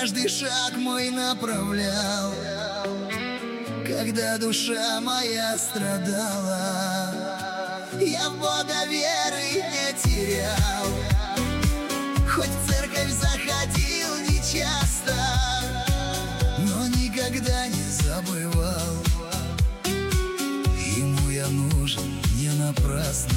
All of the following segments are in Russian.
каждый шаг мой направлял, когда душа моя страдала. Я в Бога веры не терял, хоть в церковь заходил нечасто, но никогда не забывал. Ему я нужен не напрасно.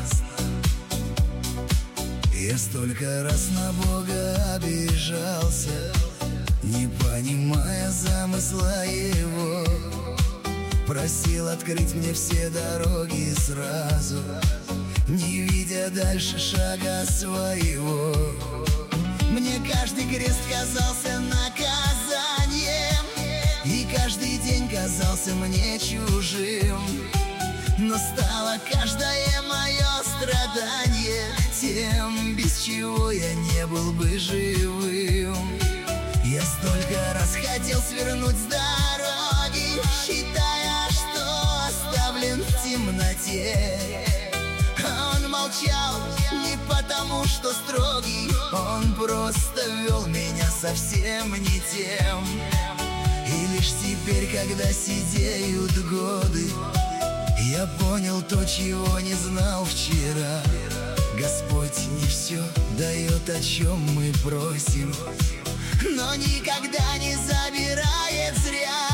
Я столько раз на Бога обижался, не понимая замысла Его. Просил открыть мне все дороги сразу, не видя дальше шага своего. Мне каждый крест казался наказанием, и каждый день казался мне чужим. Но стало каждое мое страдание тем, без чего я не был бы живым. Я столько раз хотел свернуть с дороги, считая, что оставлен в темноте. А он молчал не потому, что строгий, он просто вел меня совсем не тем. И лишь теперь, когда сидеют годы, я понял то, чего не знал вчера. Господь не все дает, о чем мы просим, но никогда не забирает зря.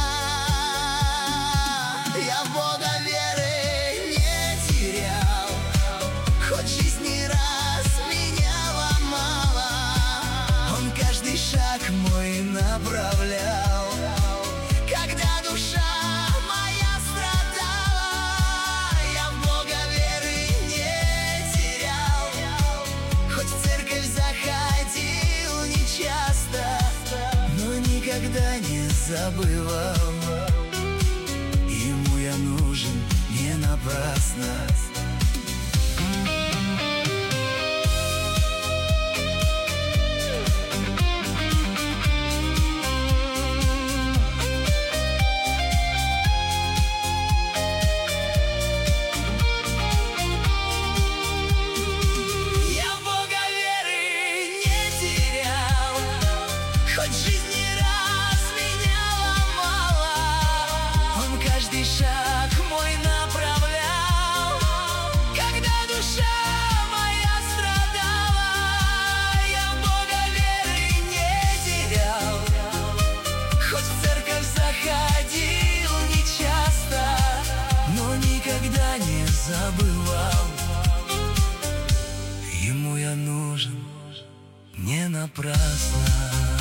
Я в Бога веры не терял, хоть жизнь не раз меня ломала. Он каждый шаг мой направлял, когда душа моя страдала. Я в Бога веры не терял, хоть в церковь заходил нечасто, но никогда не забывал. Ему я нужен не напрасно. Хоть жизнь не раз меня ломала, он каждый шаг мой направлял, когда душа моя страдала. Я в Бога веры не терял, хоть в церковь заходил нечасто, но никогда не забывал. Ему я нужен не напрасно.